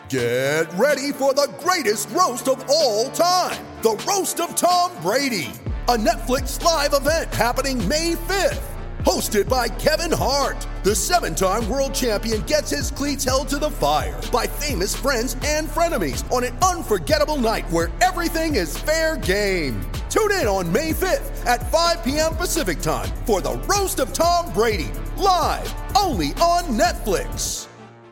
Get ready for the greatest roast of all time, the Roast of Tom Brady, a Netflix live event happening May 5th. Hosted by Kevin Hart, the 7-time world champion gets his cleats held to the fire by famous friends and frenemies on an unforgettable night where everything is fair game. Tune in on May 5th at 5 p.m. Pacific time for the Roast of Tom Brady, live only on Netflix.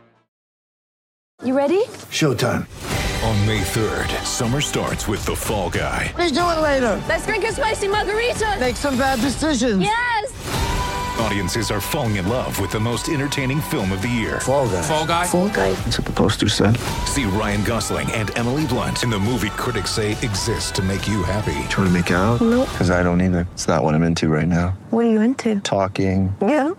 You ready? Showtime. On May 3rd, summer starts with The Fall Guy. Let's do it later. Let's drink a spicy margarita. Make some bad decisions. Yes! Audiences are falling in love with the most entertaining film of the year. Fall Guy. Fall Guy? Fall Guy. That's what the poster said. See Ryan Gosling and Emily Blunt in the movie critics say exists to make you happy. Trying to make it out? Nope. Because I don't either. It's not what I'm into right now. What are you into? Talking. Yeah.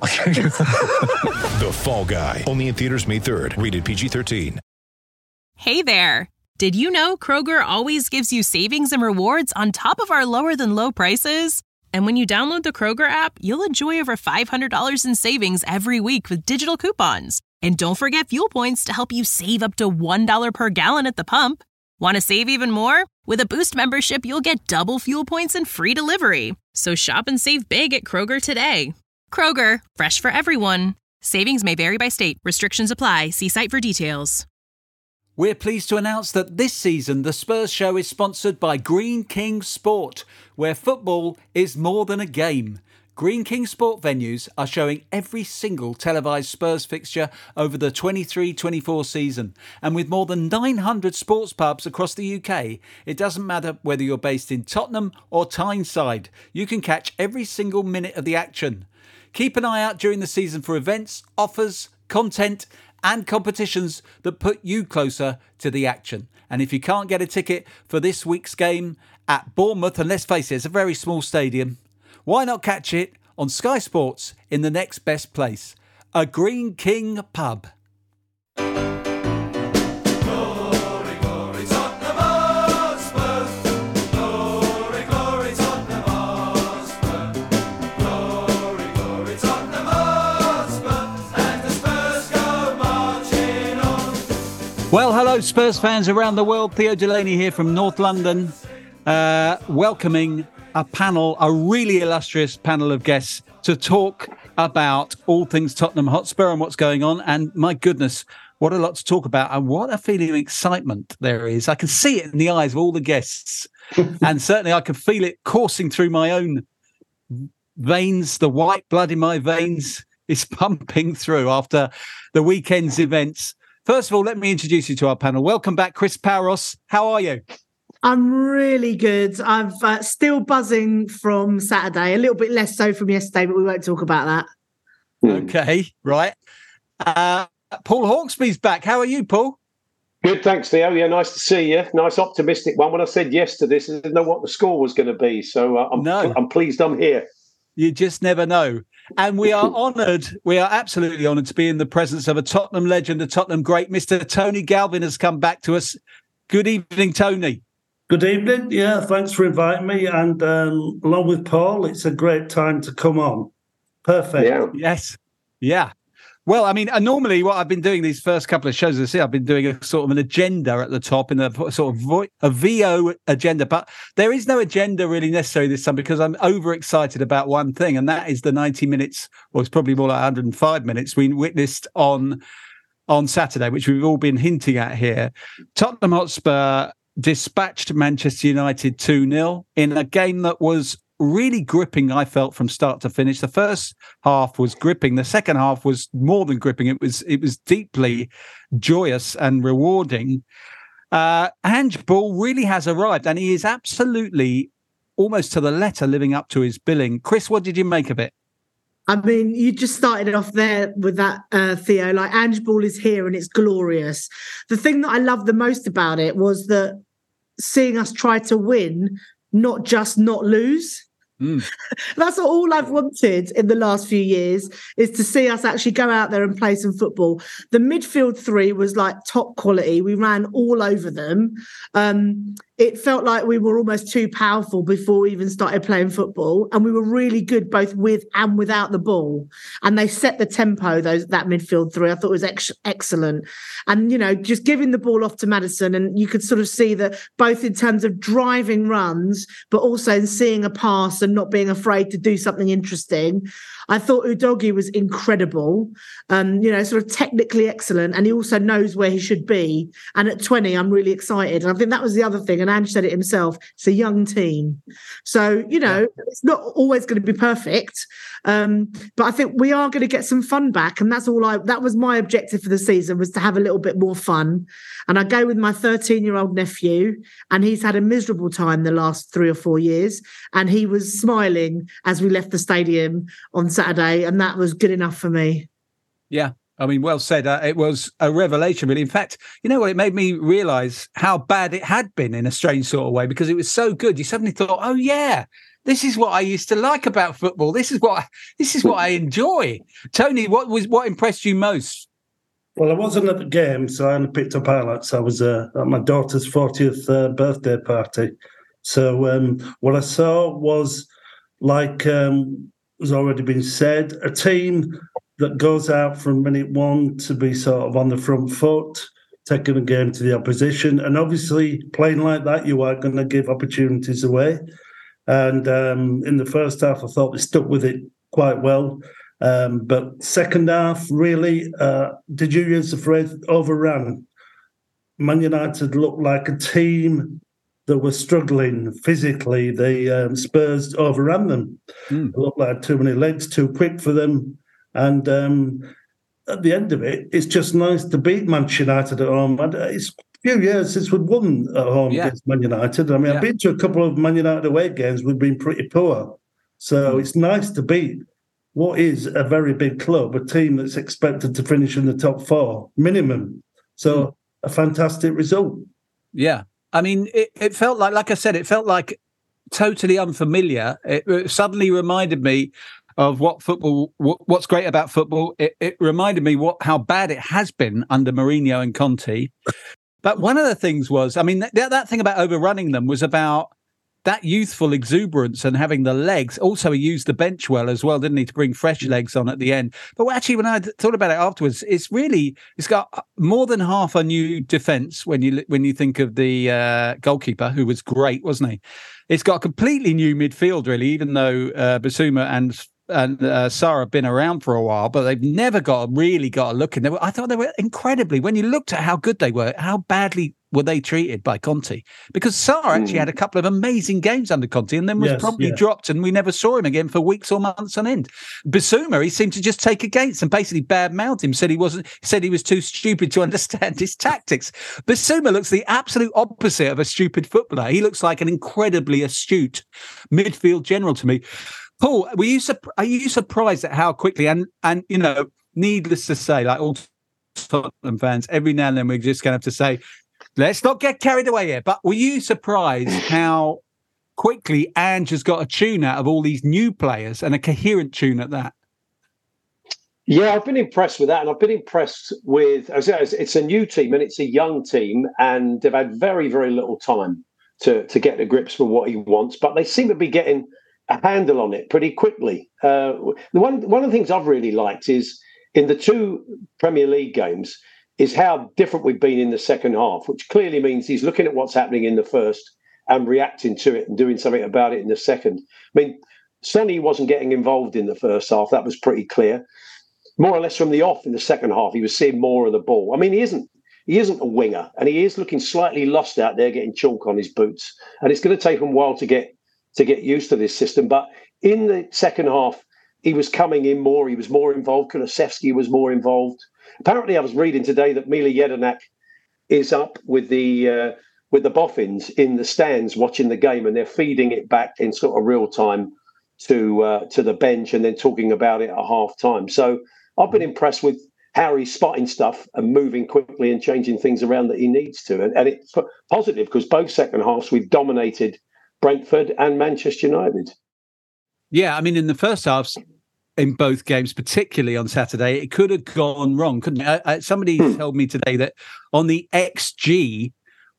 The Fall Guy. Only in theaters May 3rd. Rated PG-13. Hey there. Did you know Kroger always gives you savings and rewards on top of our lower than low prices? And when you download the Kroger app, you'll enjoy over $500 in savings every week with digital coupons. And don't forget fuel points to help you save up to $1 per gallon at the pump. Want to save even more? With a Boost membership, you'll get double fuel points and free delivery. So shop and save big at Kroger today. Kroger, fresh for everyone. Savings may vary by state. Restrictions apply. See site for details. We're pleased to announce that this season the Spurs Show is sponsored by Greene King Sport, where football is more than a game. Greene King Sport venues are showing every single televised Spurs fixture over the 23-24 season. And with more than 900 sports pubs across the UK, it doesn't matter whether you're based in Tottenham or Tyneside, you can catch every single minute of the action. Keep an eye out during the season for events, offers, content and competitions that put you closer to the action. And if you can't get a ticket for this week's game at Bournemouth, and let's face it, it's a very small stadium, why not catch it on Sky Sports in the next best place, a Greene King pub. Well, hello, Spurs fans around the world. Theo Delaney here from North London, welcoming a panel, a really illustrious panel of guests to talk about all things Tottenham Hotspur and what's going on. And my goodness, what a lot to talk about and what a feeling of excitement there is. I can see it in the eyes of all the guests. And certainly I can feel it coursing through my own veins. The white blood in my veins is pumping through after the weekend's events. First of all, let me introduce you to our panel. Welcome back, Chris Pauros. How are you? I'm really good. I'm still buzzing from Saturday, a little bit less so from yesterday, but we won't talk about that. Okay, right. Paul Hawksby's back. How are you, Paul? Good, thanks, Theo. Yeah, nice to see you. Nice optimistic one. When I said yes to this, I didn't know what the score was going to be, so I'm pleased I'm here. You just never know. And we are honoured, we are absolutely honoured to be in the presence of a Tottenham legend, a Tottenham great. Mr. Tony Galvin has come back to us. Good evening, Tony. Good evening. Yeah, thanks for inviting me. And along with Paul, it's a great time to come on. Perfect. Yeah. Yes. Yeah. Well, I mean, normally what I've been doing these first couple of shows, I've been doing a sort of an agenda at the top in a sort of a VO agenda, but there is no agenda really necessary this time because I'm overexcited about one thing, and that is the 90 minutes, or it's probably more like 105 minutes we witnessed on Saturday, which we've all been hinting at here. Tottenham Hotspur dispatched Manchester United 2-0 in a game that was really gripping, I felt, from start to finish. The first half was gripping. The second half was more than gripping. It was deeply joyous and rewarding. Ange Ball really has arrived, and he is absolutely almost to the letter living up to his billing. Chris, what did you make of it? I mean, you just started it off there with that, Theo. Like, Ange Ball is here and it's glorious. The thing that I loved the most about it was that seeing us try to win, not just not lose. That's all I've wanted in the last few years, is to see us actually go out there and play some football. The midfield three was like top quality. We ran all over them. it felt like we were almost too powerful before we even started playing football, and we were really good both with and without the ball. And they set the tempo, that midfield three. I thought was excellent. And, just giving the ball off to Maddison, and you could sort of see that both in terms of driving runs, but also in seeing a pass and not being afraid to do something interesting. I thought Udogie was incredible, sort of technically excellent, and he also knows where he should be. And at 20, I'm really excited. And I think that was the other thing, and Ange said it himself, it's a young team. So, it's not always going to be perfect, but I think we are going to get some fun back. And that was my objective for the season, was to have a little bit more fun. And I go with my 13-year-old nephew, and he's had a miserable time the last 3 or 4 years. And he was smiling as we left the stadium on Saturday, and that was good enough for me. Yeah. I mean, well said. It was a revelation, really. In fact, you know what? It made me realise how bad it had been in a strange sort of way, because it was so good. You suddenly thought, oh, yeah, this is what I used to like about football. This is what I enjoy. Tony, what impressed you most? Well, I wasn't at the game, so I only picked up highlights. I was at my daughter's 40th birthday party. So what I saw was, like has already been said, a team that goes out from minute one to be sort of on the front foot, taking a game to the opposition. And obviously, playing like that, you are going to give opportunities away. And in the first half, I thought they stuck with it quite well. But second half, really, did you use the phrase overran? Man United looked like a team that were struggling physically. The Spurs overran them. It looked like too many legs, too quick for them. And at the end of it, it's just nice to beat Manchester United at home. And it's a few years since we'd won at home against Man United. I mean, I've been to a couple of Man United away games. We've been pretty poor. So it's nice to beat what is a very big club, a team that's expected to finish in the top 4 minimum. So a fantastic result. Yeah. I mean, it felt like I said, it felt like totally unfamiliar. It suddenly reminded me of what's great about football. It reminded me how bad it has been under Mourinho and Conte. But one of the things was, I mean, that thing about overrunning them was about that youthful exuberance and having the legs. Also, he used the bench well as well, didn't he, to bring fresh legs on at the end. But actually, when I thought about it afterwards, it's got more than half a new defence when you think of the goalkeeper, who was great, wasn't he? It's got a completely new midfield, really, even though Bissouma and Sarr have been around for a while, but they've never really got a look in there. I thought they were incredibly, when you looked at how good they were, how badly were they treated by Conte? Because Sarr actually had a couple of amazing games under Conte, and then was promptly dropped, and we never saw him again for weeks or months on end. Bissouma, he seemed to just take against and basically badmouthed him. Said he was too stupid to understand his tactics. Bissouma looks the absolute opposite of a stupid footballer. He looks like an incredibly astute midfield general to me. Paul, are you surprised at how quickly and needless to say, like all Tottenham fans, every now and then we're just going to have to say, let's not get carried away here. But were you surprised how quickly Ange has got a tune out of all these new players, and a coherent tune at that? Yeah, I've been impressed with that, and I've been impressed with. As it's a new team and it's a young team, and they've had very, very little time to get to grips with what he wants. But they seem to be getting a handle on it pretty quickly. One of the things I've really liked is in the 2 Premier League games is how different we've been in the second half, which clearly means he's looking at what's happening in the first and reacting to it and doing something about it in the second. I mean, Sonny wasn't getting involved in the first half. That was pretty clear. More or less from the off in the second half, he was seeing more of the ball. I mean, he isn't a winger, and he is looking slightly lost out there, getting chalk on his boots. And it's going to take him a while to get used to this system. But in the second half, he was coming in more. He was more involved. Kulusevski was more involved. Apparently, I was reading today that Mila Jedinak is up with the boffins in the stands watching the game, and they're feeding it back in sort of real time to the bench, and then talking about it at half time. So I've been impressed with how he's spotting stuff and moving quickly and changing things around that he needs to. And it's positive because both second halves we've dominated Brentford and Manchester United. Yeah, I mean, in the first halves, in both games, particularly on Saturday, it could have gone wrong, couldn't it? Somebody told me today that on the XG,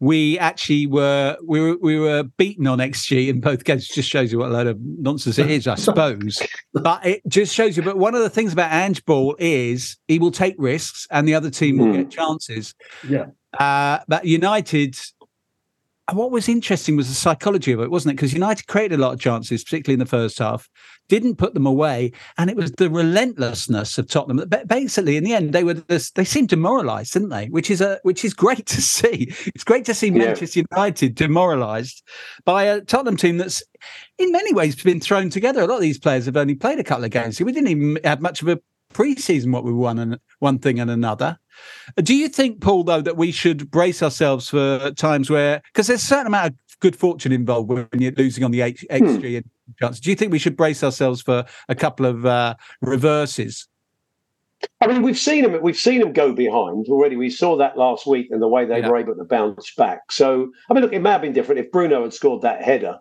we actually were beaten on XG in both games. It just shows you what a load of nonsense it is, I suppose. But it just shows you. But one of the things about Ange Ball is he will take risks, and the other team will get chances. Yeah. But United, what was interesting was the psychology of it, wasn't it? Because United created a lot of chances, particularly in the first half, didn't put them away, and it was the relentlessness of Tottenham. Basically, in the end, they seemed demoralised, didn't they? Which is great to see. It's great to see Manchester United demoralised by a Tottenham team that's in many ways been thrown together. A lot of these players have only played a couple of games. We didn't even have much of a pre-season what we won one thing and another. Do you think, Paul, though, that we should brace ourselves for times where, because there's a certain amount of good fortune involved when you're losing on the XG and chance. Do you think we should brace ourselves for a couple of reverses? I mean, we've seen them go behind already. We saw that last week and the way they were able to bounce back. So, I mean, look, it may have been different if Bruno had scored that header.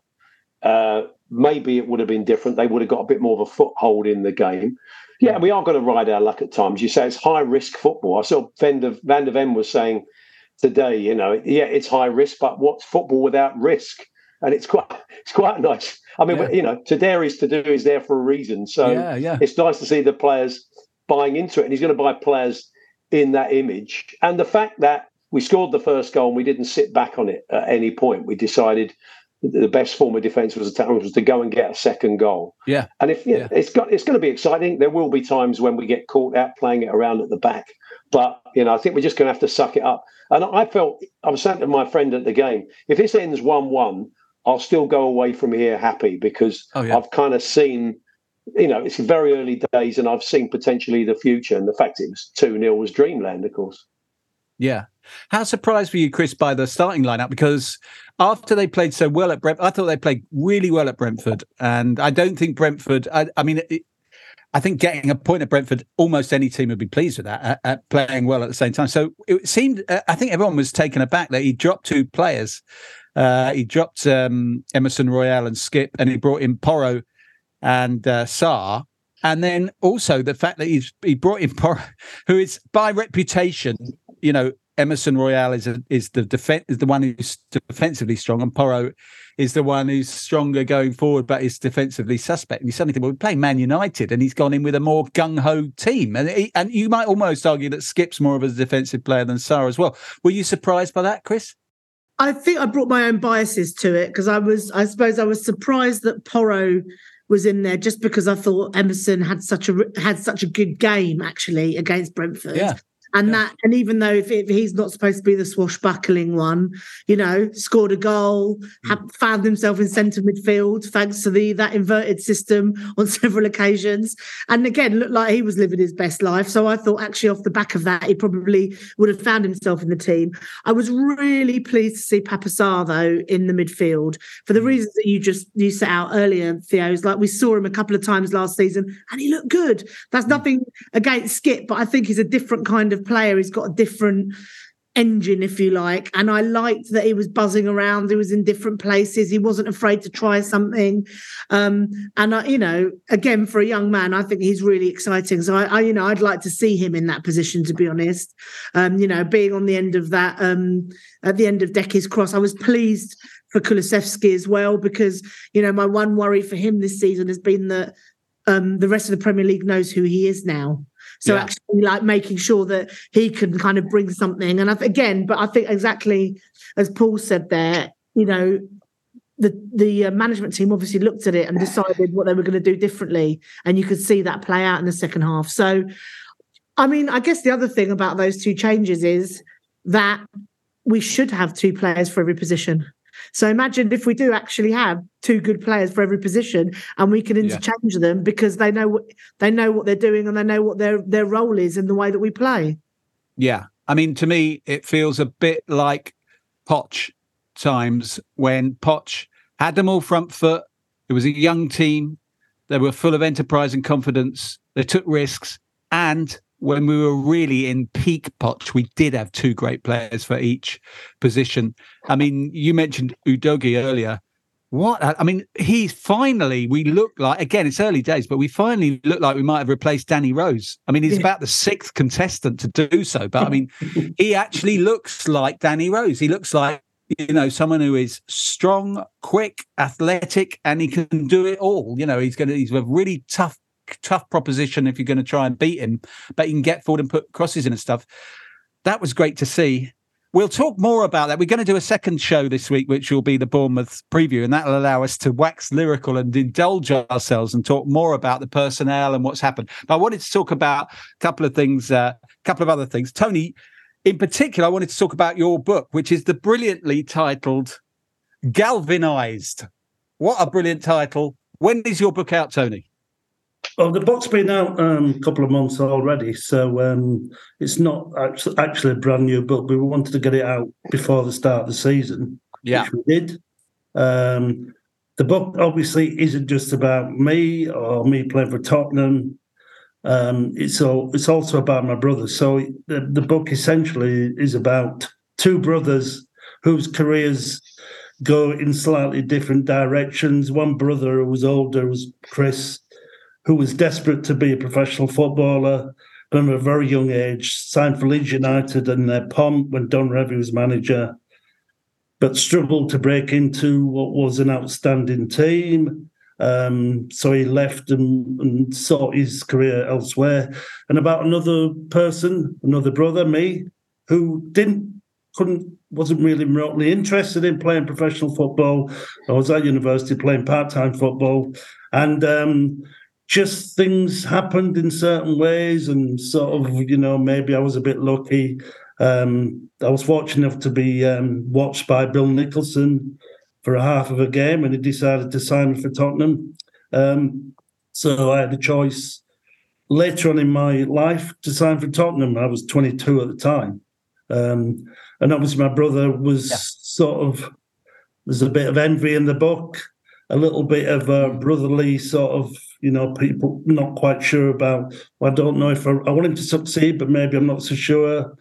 Maybe it would have been different. They would have got a bit more of a foothold in the game. Yeah, we are going to ride our luck at times. You say it's high risk football. I saw Van der Ven was saying today, it's high risk, but what's football without risk? And it's quite nice. I mean, to dare is to do is there for a reason. So it's nice to see the players buying into it, and he's going to buy players in that image. And the fact that we scored the first goal and we didn't sit back on it at any point. We decided the best form of defence was to go and get a second goal. Yeah, and it's going to be exciting. There will be times when we get caught out playing it around at the back, but I think we're just going to have to suck it up. And I was saying to my friend at the game, if this ends 1-1, I'll still go away from here happy because I've kind of seen, it's very early days, and I've seen potentially the future. And the fact it was 2-0 was dreamland, of course. Yeah. How surprised were you, Chris, by the starting lineup? Because after they played so well at Brentford, I thought they played really well at Brentford. And I don't think Brentford, I think getting a point at Brentford, almost any team would be pleased with that, at playing well at the same time. So it seemed, I think everyone was taken aback that he dropped two players. He dropped Emerson Royale and Skip, and he brought in Porro and Sarr. And then also the fact that he brought in Porro, who is by reputation, Emerson Royale is the one who's defensively strong, and Porro is the one who's stronger going forward, but is defensively suspect. And you suddenly think, well, we're playing Man United, and he's gone in with a more gung-ho team. And you might almost argue that Skip's more of a defensive player than Sarr as well. Were you surprised by that, Chris? I think I brought my own biases to it because I suppose I was surprised that Porro was in there just because I thought Emerson had such a good game actually against Brentford. Yeah. And even though if he's not supposed to be the swashbuckling one, scored a goal, found himself in centre midfield thanks to that inverted system on several occasions, and again looked like he was living his best life. So I thought actually off the back of that, he probably would have found himself in the team. I was really pleased to see Pape Sarr though in the midfield for the reasons that you set out earlier, Theo. It's like we saw him a couple of times last season and he looked good. That's nothing against Skip, but I think he's a different kind of player. He's got a different engine, if you like, and I liked that he was buzzing around. He was in different places. He wasn't afraid to try something, and again, for a young man, I think he's really exciting. So I'd like to see him in that position, to be honest. Being on the end of that, at the end of Decky's cross, I was pleased for Kulusevski as well, because my one worry for him this season has been that the rest of the Premier League knows who he is now. So actually, making sure that he can kind of bring something. And I think exactly as Paul said there, the management team obviously looked at it and decided what they were going to do differently. And you could see that play out in the second half. So, I mean, I guess the other thing about those two changes is that we should have two players for every position. So imagine if we do actually have two good players for every position, and we can interchange them because they know what they're doing and they know what their role is in the way that we play. Yeah, I mean, to me, it feels a bit like Poch times when Poch had them all front foot. It was a young team. They were full of enterprise and confidence. They took risks, and when we were really in peak Poch, we did have two great players for each position. I mean, you mentioned Udogie earlier. We look like, again, it's early days, but we finally look like we might have replaced Danny Rose. I mean, he's about the sixth contestant to do so, but I mean, he actually looks like Danny Rose. He looks like someone who is strong, quick, athletic, and he can do it all. He's a really tough proposition if you're going to try and beat him, but he can get forward and put crosses in and stuff. That was great to see. We'll talk more about that. We're going to do a second show this week, which will be the Bournemouth preview, and that'll allow us to wax lyrical and indulge ourselves and talk more about the personnel and what's happened. But I wanted to talk about a couple of other things. Tony, in particular, I wanted to talk about your book, which is the brilliantly titled Galvanised. What a brilliant title. When is your book out, Tony? Well, the book's been out a couple of months already, so it's not actually a brand new book. We wanted to get it out before the start of the season, which we did. The book obviously isn't just about me or me playing for Tottenham. It's also about my brother. So the book essentially is about two brothers whose careers go in slightly different directions. One brother who was older was Chris, who was desperate to be a professional footballer from a very young age, signed for Leeds United and their pomp when Don Revie was manager, but struggled to break into what was an outstanding team. So he left and sought his career elsewhere. And about another person, another brother, me, who wasn't really remotely interested in playing professional football. I was at university playing part-time football, and just things happened in certain ways, and sort of, maybe I was a bit lucky. I was fortunate enough to be watched by Bill Nicholson for a half of a game, and he decided to sign me for Tottenham. So I had a choice later on in my life to sign for Tottenham. I was 22 at the time. And obviously my brother was there's a bit of envy in the book, a little bit of a brotherly sort of, people not quite sure about, I don't know if I want him to succeed, but maybe I'm not so sure.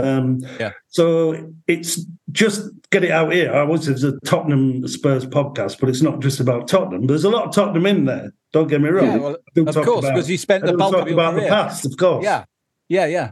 So it's just get it out here. I was a Tottenham Spurs podcast, but it's not just about Tottenham. There's a lot of Tottenham in there. Don't get me wrong. Yeah, well, of course, because you spent the bulk of your career. The past, of course. Yeah.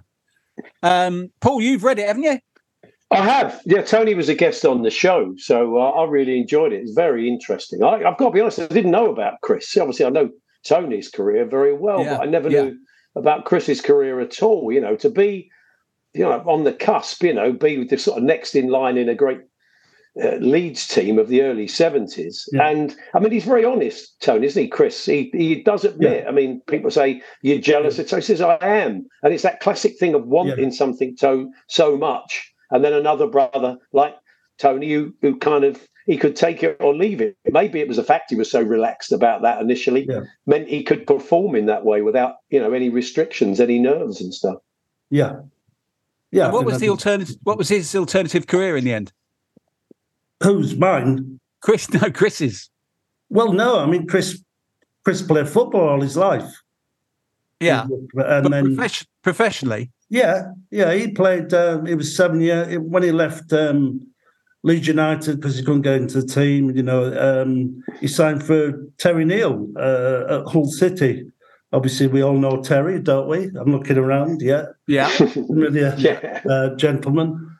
Paul, you've read it, haven't you? I have. Yeah, Tony was a guest on the show, so I really enjoyed it. It's very interesting. I've got to be honest, I didn't know about Chris. Obviously, I know Tony's career very well, but I never knew about Chris's career at all. To be, on the cusp, be the sort of next in line in a great Leeds team of the early 70s. Yeah. And, I mean, he's very honest, Tony, isn't he, Chris? He does admit. I mean, people say, you're jealous. So he says, I am. And it's that classic thing of wanting something so much. And then another brother like Tony, who kind of, he could take it or leave it. Maybe it was the fact he was so relaxed about that initially, meant he could perform in that way without, any restrictions, any nerves and stuff. Yeah. And what was the alternative? What was his alternative career in the end? Whose? Mine? Chris? No, Chris's. Well, no. I mean, Chris played football all his life. Yeah, and then professionally. Yeah. He played. It was 7 years when he left Leeds United because he couldn't get into the team. He signed for Terry Neal at Hull City. Obviously, we all know Terry, don't we? I'm looking around. Yeah. Really a gentleman.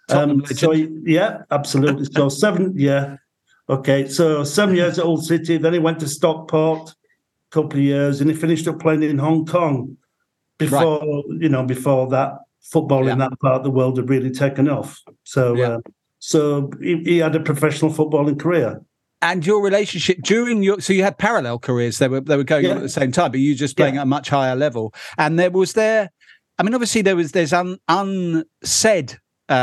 Absolutely. So 7. Yeah. Okay. So 7 years at Hull City. Then he went to Stockport, a couple of years, and he finished up playing in Hong Kong. Before that, football in that part of the world had really taken off. So, he had a professional footballing career. And your relationship during so you had parallel careers. They were going on at the same time, but you just playing at a much higher level. And obviously there's unsaid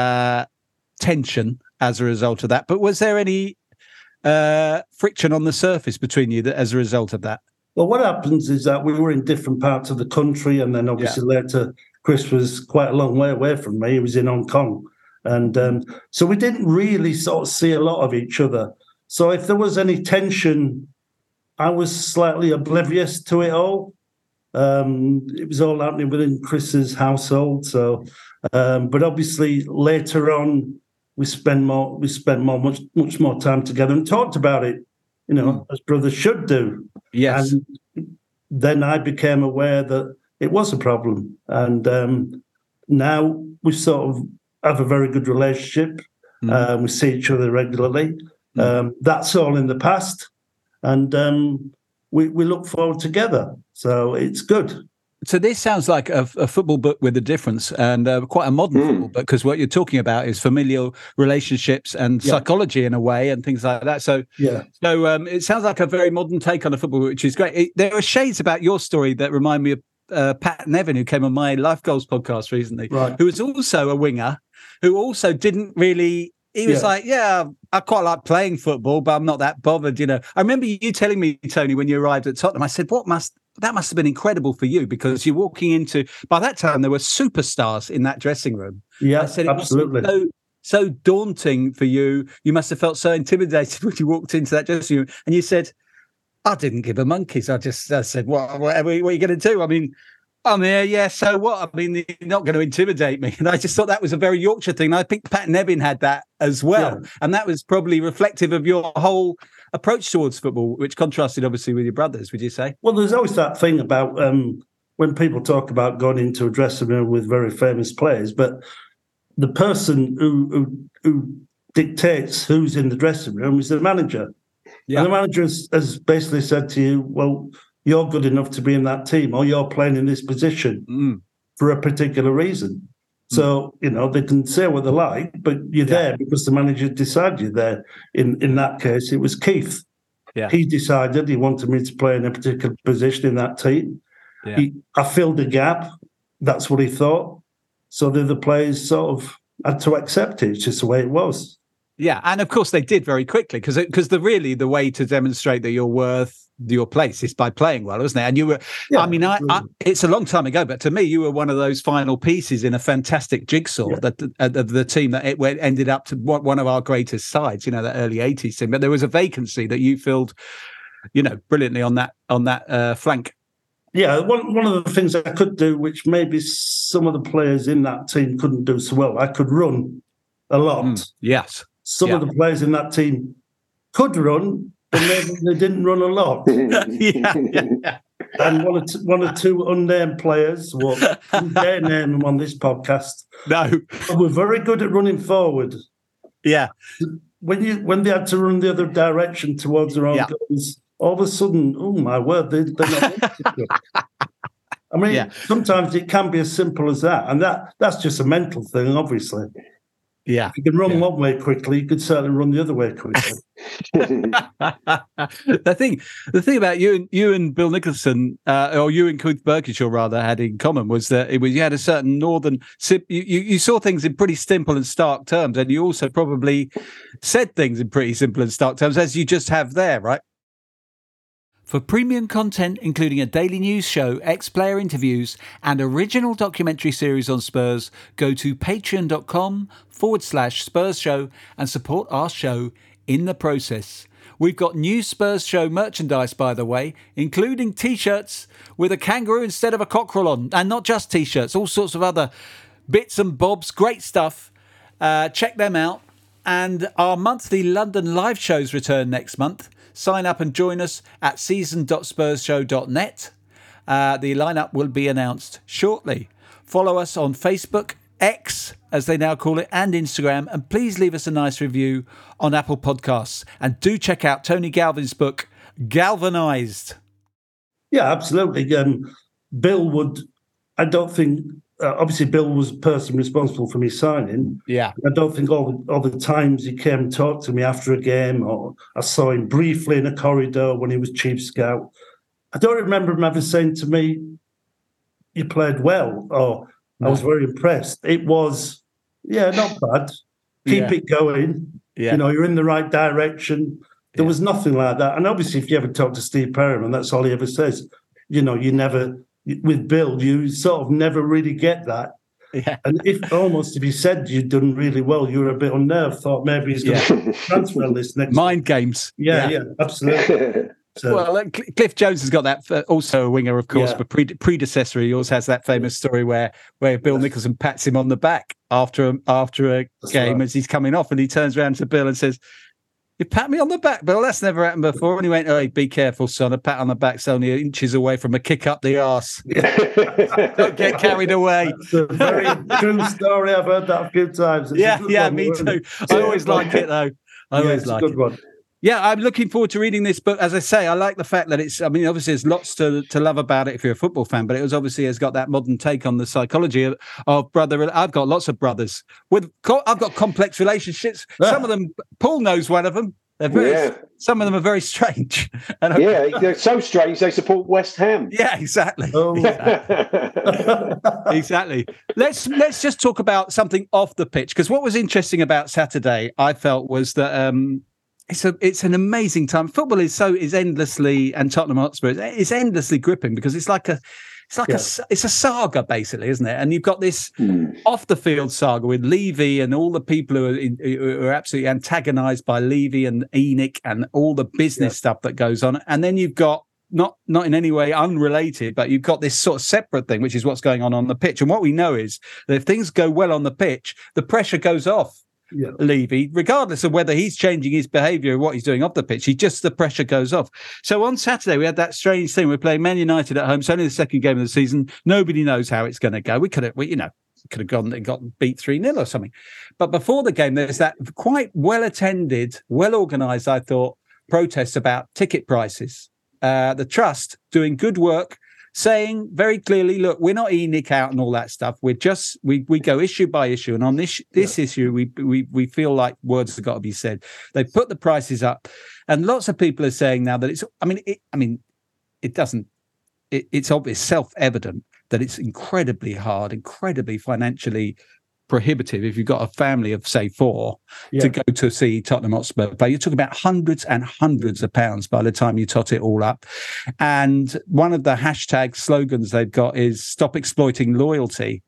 tension as a result of that. But was there any friction on the surface between you as a result of that? Well, what happens is that we were in different parts of the country, and then obviously later, Chris was quite a long way away from me. He was in Hong Kong. And so we didn't really sort of see a lot of each other. So if there was any tension, I was slightly oblivious to it all. It was all happening within Chris's household. So, but obviously later on, we spent much more time together and talked about it, as brothers should do. Yes. And then I became aware that it was a problem. And now we sort of have a very good relationship. We see each other regularly. That's all in the past, and we look forward together. So it's good. So this sounds like a football book with a difference, and quite a modern football book, because what you're talking about is familial relationships and psychology in a way, and things like that. So it sounds like a very modern take on a football, which is great. There are shades about your story that remind me of Pat Nevin, who came on my Life Goals podcast recently, who was also a winger, who also didn't really. He was like, I quite like playing football, but I'm not that bothered, I remember you telling me, Tony, when you arrived at Tottenham, I said, that must have been incredible for you, because you're walking into, by that time, there were superstars in that dressing room. Yeah, I said, absolutely. Must be so daunting for you. You must have felt so intimidated when you walked into that dressing room. And you said, I didn't give a monkeys. I said, what are you going to do? I mean, I'm here, so what? I mean, you're not going to intimidate me. And I just thought that was a very Yorkshire thing. And I think Pat Nevin had that as well. Yeah. And that was probably reflective of your whole approach towards football, which contrasted, obviously, with your brothers, would you say? Well, there's always that thing about when people talk about going into a dressing room with very famous players, but the person who dictates who's in the dressing room is the manager. Yeah. And the manager has basically said to you, well, you're good enough to be in that team, or you're playing in this position for a particular reason. So, they can say what they like, but you're there because the manager decided you're there. In that case, it was Keith. Yeah. He decided he wanted me to play in a particular position in that team. Yeah. I filled a gap. That's what he thought. So the other players sort of had to accept it. It's just the way it was. Yeah, and of course they did very quickly, because the way to demonstrate that you're worth your place is by playing well, isn't it? And you were, it's a long time ago, but to me, you were one of those final pieces in a fantastic jigsaw that of the team that it ended up to one of our greatest sides, that early 80s team. But there was a vacancy that you filled, brilliantly on that flank. Yeah, one of the things I could do, which maybe some of the players in that team couldn't do so well, I could run a lot. Yes. Some of the players in that team could run, but maybe they didn't run a lot. And one or two unnamed players, we dare name them on this podcast. No, were very good at running forward. Yeah, when they had to run the other direction towards their own goals, all of a sudden, oh my word, they're not. I mean, sometimes it can be as simple as that, and that's just a mental thing, obviously. Yeah, if you can run one way quickly, you could certainly run the other way quickly. The thing about you and Bill Nicholson, or you and Keith Burkishaw rather, had in common was that you had a certain northern. You saw things in pretty simple and stark terms, and you also probably said things in pretty simple and stark terms, as you just have there, right? For premium content, including a daily news show, ex-player interviews, and original documentary series on Spurs, go to patreon.com/Spurs Show and support our show in the process. We've got new Spurs Show merchandise, by the way, including T-shirts with a kangaroo instead of a cockerel on. And not just T-shirts, all sorts of other bits and bobs. Great stuff. Check them out. And our monthly London live shows return next month. Sign up and join us at season.spursshow.net. The lineup will be announced shortly. Follow us on Facebook, X, as they now call it, and Instagram. And please leave us a nice review on Apple Podcasts. And do check out Tony Galvin's book, Galvanised. Yeah, absolutely. Bill would, I don't think, obviously Bill was the person responsible for me signing. Yeah. I don't think all the times he came and talked to me after a game, or I saw him briefly in a corridor when he was chief scout, I don't remember him ever saying to me, you played well, or I was very impressed. It was, not bad. Keep it going. Yeah. You're in the right direction. There was nothing like that. And obviously, if you ever talk to Steve Perryman, that's all he ever says. You never, with Bill, you sort of never really get that. Yeah. And if he said you'd done really well, you were a bit unnerved, thought maybe he's going to transfer list next Mind games. Yeah, absolutely. So, well, Cliff Jones has got that, also a winger, of course, but predecessor. He always has that famous story where Bill Nicholson pats him on the back after a game as he's coming off, and he turns around to Bill and says, You pat me on the back, Bill. That's never happened before. And he went, "Oh, be careful, son. A pat on the back's only inches away from a kick up the arse. Don't get carried away." It's a very true story. I've heard that a few times. It's a good one, me isn't too. it? I always like it, though. I always it's like a good it. one. Yeah, I'm looking forward to reading this book. As I say, I like the fact that obviously there's lots to love about it if you're a football fan, but it has got that modern take on the psychology of brother. I've got lots of brothers. I've got complex relationships. Some of them, Paul knows one of them. Some of them are very strange. And they're so strange they support West Ham. Yeah, exactly. Exactly. Let's just talk about something off the pitch, because what was interesting about Saturday, I felt, was that it's an amazing time. Football is endlessly, and Tottenham Hotspur is endlessly gripping, because it's a saga, basically, isn't it? And you've got this off the field saga with Levy and all the people who are absolutely antagonised by Levy and ENIC and all the business stuff that goes on. And then you've got not in any way unrelated, but you've got this sort of separate thing, which is what's going on the pitch. And what we know is that if things go well on the pitch, the pressure goes off. Yeah. Levy, regardless of whether he's changing his behaviour or what he's doing off the pitch, the pressure goes off. So on Saturday, we had that strange thing. We're playing Man United at home. It's only the second game of the season. Nobody knows how it's going to go. We could have gone and got beat 3-0 or something. But before the game, there's that quite well-attended, well-organised, I thought, protest about ticket prices. The Trust doing good work, saying very clearly, look, we're not ENIC out and all that stuff. We're just we go issue by issue, and on this issue, we feel like words have got to be said. They put the prices up, and lots of people are saying now that it's obvious, self-evident that it's incredibly hard, incredibly financially prohibitive if you've got a family of, say, 4 to go to see Tottenham Hotspur play. You're talking about hundreds and hundreds of pounds by the time you tot it all up. And one of the hashtag slogans they've got is "Stop Exploiting Loyalty."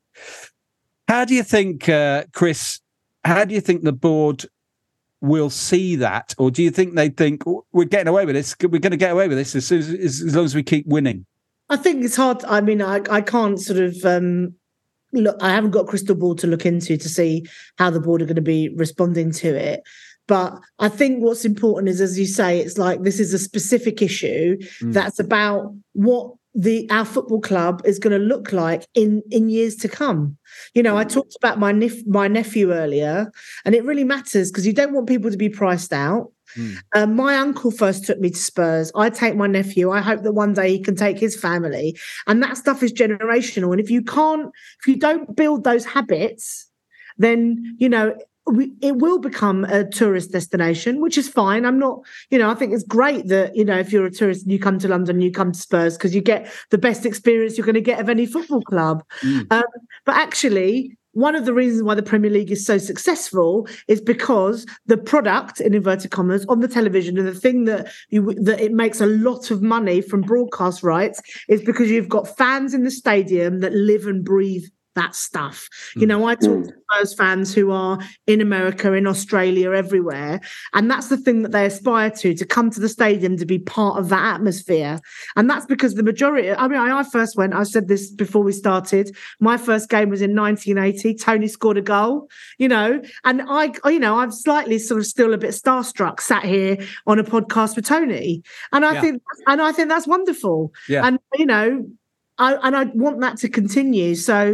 How do you think, Chris, the board will see that? Or do you think they think, we're getting away with this, we're going to get away with this as long as we keep winning? I think it's hard. I mean, I can't sort of... Look, I haven't got a crystal ball to look into to see how the board are going to be responding to it. But I think what's important is, as you say, it's like this is a specific issue that's about what our football club is going to look like in years to come. You know, I talked about my nephew earlier, and it really matters because you don't want people to be priced out. My uncle first took me to Spurs. I take my nephew. I hope that one day he can take his family. And that stuff is generational. And if you don't build those habits, then, you know, it will become a tourist destination, which is fine. I think it's great that, you know, if you're a tourist and you come to London, you come to Spurs because you get the best experience you're going to get of any football club. But actually, one of the reasons why the Premier League is so successful is because the product, in inverted commas, on the television, and the thing that it makes a lot of money from broadcast rights is because you've got fans in the stadium that live and breathe that stuff. You know, I talk to Spurs fans who are in America, in Australia, everywhere. And that's the thing that they aspire to come to the stadium, to be part of that atmosphere. And that's because the majority, I first went, I said this before we started, my first game was in 1980. Tony scored a goal, you know, and I'm slightly sort of still a bit starstruck sat here on a podcast with Tony. And I think that's wonderful. Yeah. And, you know, I want that to continue. So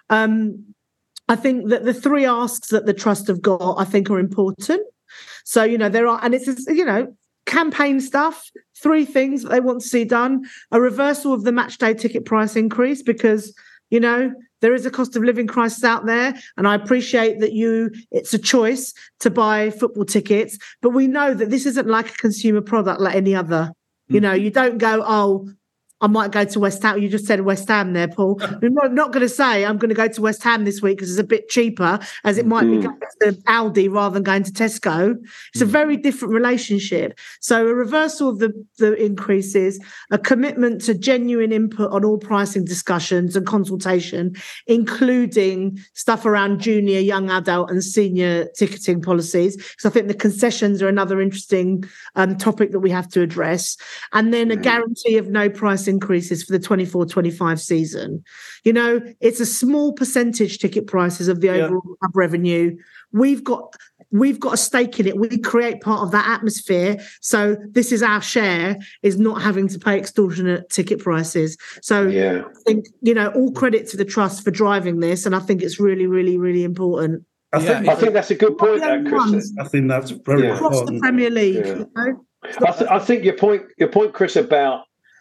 I think that the 3 asks that the Trust have got, I think, are important. So, you know, there are, and it's, you know, campaign stuff, 3 things that they want to see done. A reversal of the match day ticket price increase, because, you know, there is a cost of living crisis out there. And I appreciate that it's a choice to buy football tickets, but we know that this isn't like a consumer product like any other. You know, you don't go, oh, I might go to West Ham. You just said West Ham there, Paul. I'm not going to say I'm going to go to West Ham this week because it's a bit cheaper, as it might be going to Aldi rather than going to Tesco. It's a very different relationship. So a reversal of the increases, a commitment to genuine input on all pricing discussions and consultation, including stuff around junior, young adult and senior ticketing policies. Because I think the concessions are another interesting topic that we have to address. And then a guarantee of no price increases for the 24-25 season. You know, it's a small percentage ticket prices of the overall club revenue. we've got a stake in it. We create part of that atmosphere. So this is our share, is not having to pay extortionate ticket prices. So I think, all credit to the trust for driving this. And I think it's really, really, really important. I think that's a good point, Chris. I think that's very across important. the Premier League. I think your point, Chris, about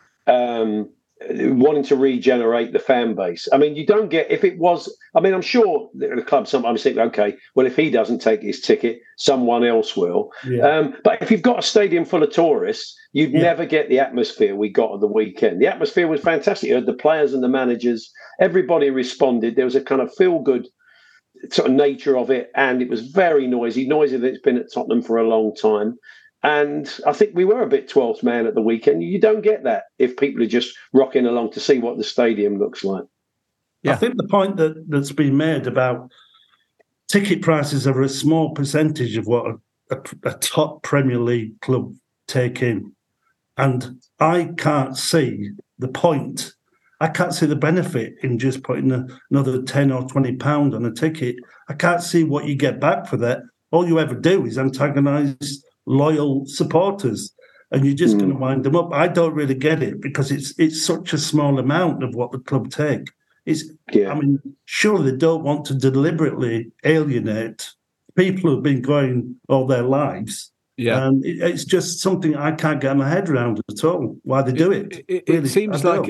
wanting to regenerate the fan base. I mean, you don't get, if it was, I mean, I'm sure the club sometimes think, okay, well, if he doesn't take his ticket, someone else will. Yeah. But if you've got a stadium full of tourists, you'd never get the atmosphere we got at the weekend. The atmosphere was fantastic. You had the players and the managers, everybody responded. There was a kind of feel-good sort of nature of it, and it was very noisy that it's been at Tottenham for a long time. And I think we were a bit 12th man at the weekend. You don't get that if people are just rocking along to see what the stadium looks like. Yeah. I think the point that's been made about ticket prices are a small percentage of what a top Premier League club take in. And I can't see the point. I can't see the benefit in just putting another £10 or £20 on a ticket. I can't see what you get back for that. All you ever do is antagonise loyal supporters, and you're just going to wind them up. I don't really get it, because it's such a small amount of what the club take. I mean, surely they don't want to deliberately alienate people who've been going all their lives. Yeah, and it's just something I can't get my head around at all. Why they do it? It seems like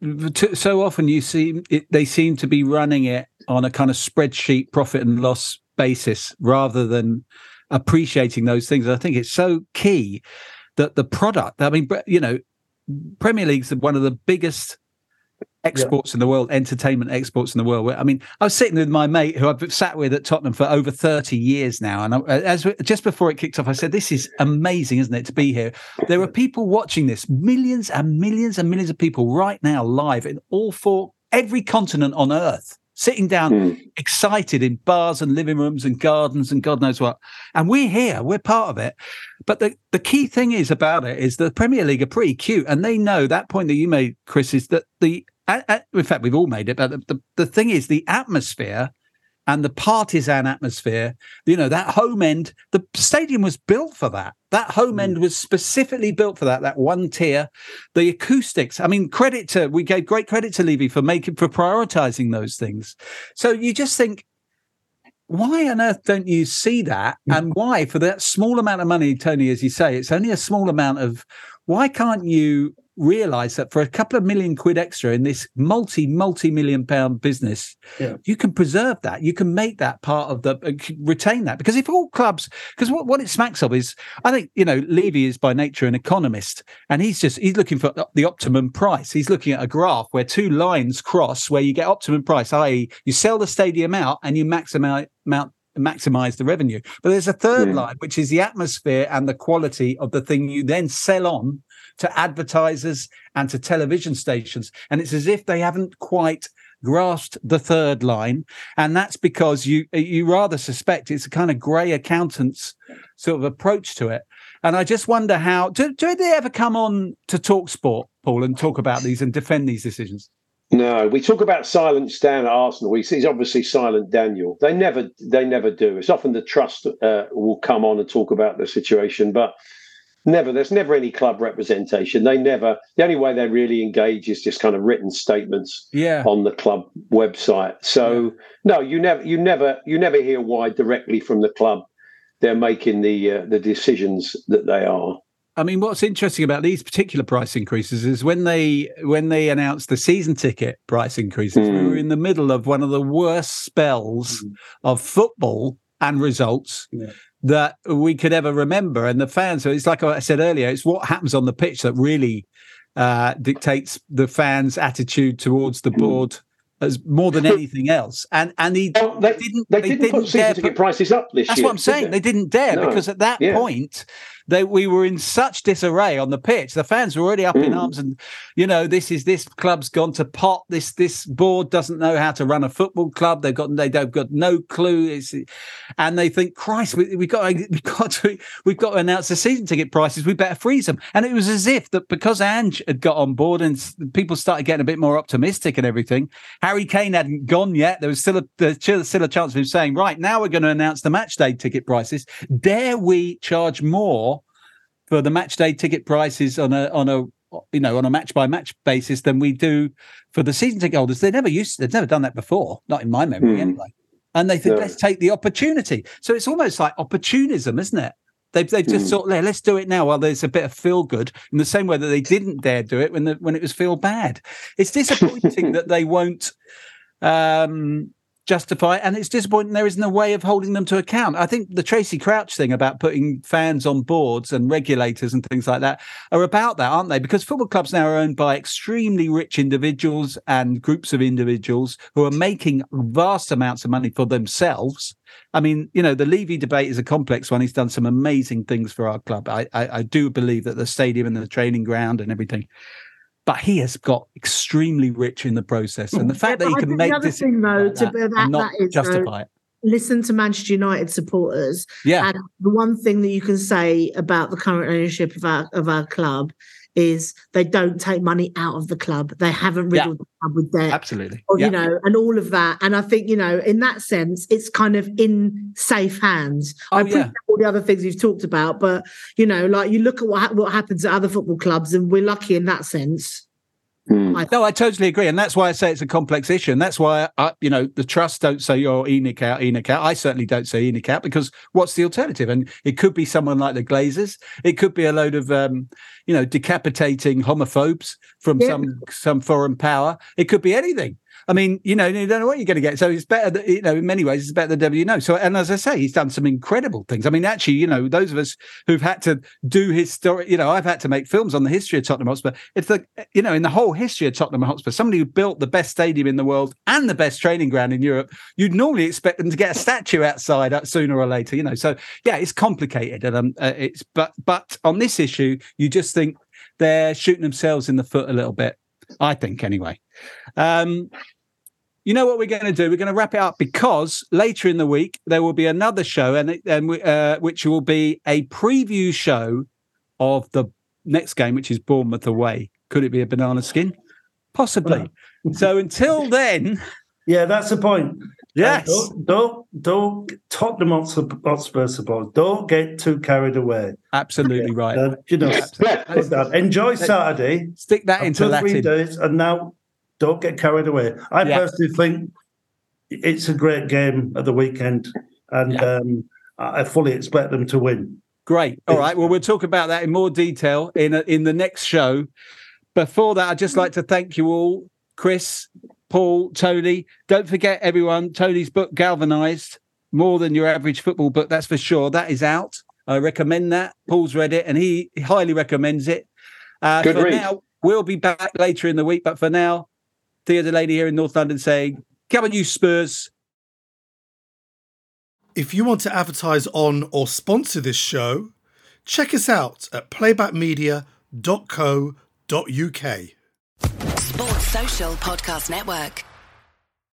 so often they seem to be running it on a kind of spreadsheet profit and loss basis rather than appreciating those things. I think it's so key that the product, I mean, Premier League's one of the biggest exports in the world, entertainment exports in the world. I mean, I was sitting with my mate who I've sat with at Tottenham for over 30 years now. And just before it kicked off, I said, this is amazing, isn't it, to be here? There are people watching this, millions and millions and millions of people right now live in every continent on earth, sitting down excited in bars and living rooms and gardens and God knows what. And we're here, we're part of it. But the key thing is about it is the Premier League are pretty cute. And they know that point that you made, Chris, is that in fact, we've all made it, but the thing is the atmosphere and the partisan atmosphere, that home end, the stadium was built for that. That home end was specifically built for that one tier, the acoustics. I mean, we gave great credit to Levy for prioritizing those things. So you just think, why on earth don't you see that? And why, for that small amount of money, Tony, as you say, it's only a small amount of, why can't you realize that for a couple of £1 million extra in this multi-million pound business, you can preserve that, you can make that part of retain that? Because if all clubs, because what it smacks of is, I think, Levy is by nature an economist, and he's looking for the optimum price. He's looking at a graph where two lines cross, where you get optimum price, i.e. you sell the stadium out and you maximize the revenue. But there's a third line, which is the atmosphere and the quality of the thing you then sell on to advertisers and to television stations. And it's as if they haven't quite grasped the third line. And that's because you rather suspect it's a kind of grey accountant's sort of approach to it. And I just wonder how, do they ever come on to TalkSport, Paul, and talk about these and defend these decisions? No, we talk about silent Stan at Arsenal. He's obviously silent Daniel. They never do. It's often the trust will come on and talk about the situation, but there's never any club representation. The only way they really engage is just kind of written statements on the club website. So no, you never hear why directly from the club they're making the decisions that they are. I mean, what's interesting about these particular price increases is when they announced the season ticket price increases, we were in the middle of one of the worst spells of football and results that we could ever remember. And the fans, so it's like I said earlier, it's what happens on the pitch that really dictates the fans' attitude towards the board as more than anything else. And they didn't put season ticket prices up this year. That's what I'm saying. They didn't dare, because at that point we were in such disarray on the pitch. The fans were already up in arms, and this club's gone to pot. This board doesn't know how to run a football club. They've got no clue. And they think, Christ, we've got to announce the season ticket prices. We better freeze them. And it was as if that because Ange had got on board and people started getting a bit more optimistic and everything, Harry Kane hadn't gone yet. There was still a chance of him saying, right, now we're going to announce the match day ticket prices. Dare we charge more for the match day ticket prices on a match by match basis than we do for the season ticket holders? They've never done that before, not in my memory anyway. And they think, let's take the opportunity. So it's almost like opportunism, isn't it? They've just thought, let's do it now while there's a bit of feel good, in the same way that they didn't dare do it when it was feel bad. It's disappointing that they won't justify it, and it's disappointing there isn't a way of holding them to account. I think the Tracy Crouch thing about putting fans on boards and regulators and things like that are about that, aren't they? Because football clubs now are owned by extremely rich individuals and groups of individuals who are making vast amounts of money for themselves. I mean, the Levy debate is a complex one. He's done some amazing things for our club. I do believe that the stadium and the training ground and everything, but he has got extremely rich in the process. And the fact that he can make this and not justify it. Listen to Manchester United supporters. Yeah. And the one thing that you can say about the current ownership of our club is they don't take money out of the club. They haven't riddled the club with debt. Absolutely. Or, and all of that. And I think, in that sense, it's kind of in safe hands. I appreciate all the other things you've talked about, but, you look at what happens at other football clubs, and we're lucky in that sense. No, I totally agree. And that's why I say it's a complex issue. And that's why, the trusts don't say, ENIC out. I certainly don't say ENIC out, because what's the alternative? And it could be someone like the Glazers. It could be a load of, decapitating homophobes from some foreign power. It could be anything. I mean, you don't know what you're going to get. So it's better that, in many ways, it's better the devil you know. So, and as I say, he's done some incredible things. I mean, actually, those of us who've had to do his story, I've had to make films on the history of Tottenham Hotspur. It's in the whole history of Tottenham Hotspur, somebody who built the best stadium in the world and the best training ground in Europe, you'd normally expect them to get a statue outside sooner or later, So, yeah, it's complicated. And but on this issue, you just think they're shooting themselves in the foot a little bit. I think, anyway. You know what we're going to do? We're going to wrap it up, because later in the week there will be another show, which will be a preview show of the next game, which is Bournemouth away. Could it be a banana skin? Possibly. So until then, that's the point. Yes, don't Tottenham Hotspur support. Don't get too carried away. Absolutely right. Enjoy Saturday. Stick that into Latin. 3 days, and now. Don't get carried away. I personally think it's a great game at the weekend, and I fully expect them to win. Great. All right. Well, we'll talk about that in more detail in the next show. Before that, I'd just like to thank you all, Chris, Paul, Tony. Don't forget, everyone, Tony's book, Galvanised, more than your average football book, that's for sure. That is out. I recommend that. Paul's read it, and he highly recommends it. Good read. Now, we'll be back later in the week, but for now, Theo Delaney here in North London saying, come on, you Spurs. If you want to advertise on or sponsor this show, check us out at playbackmedia.co.uk. Sports Social Podcast Network.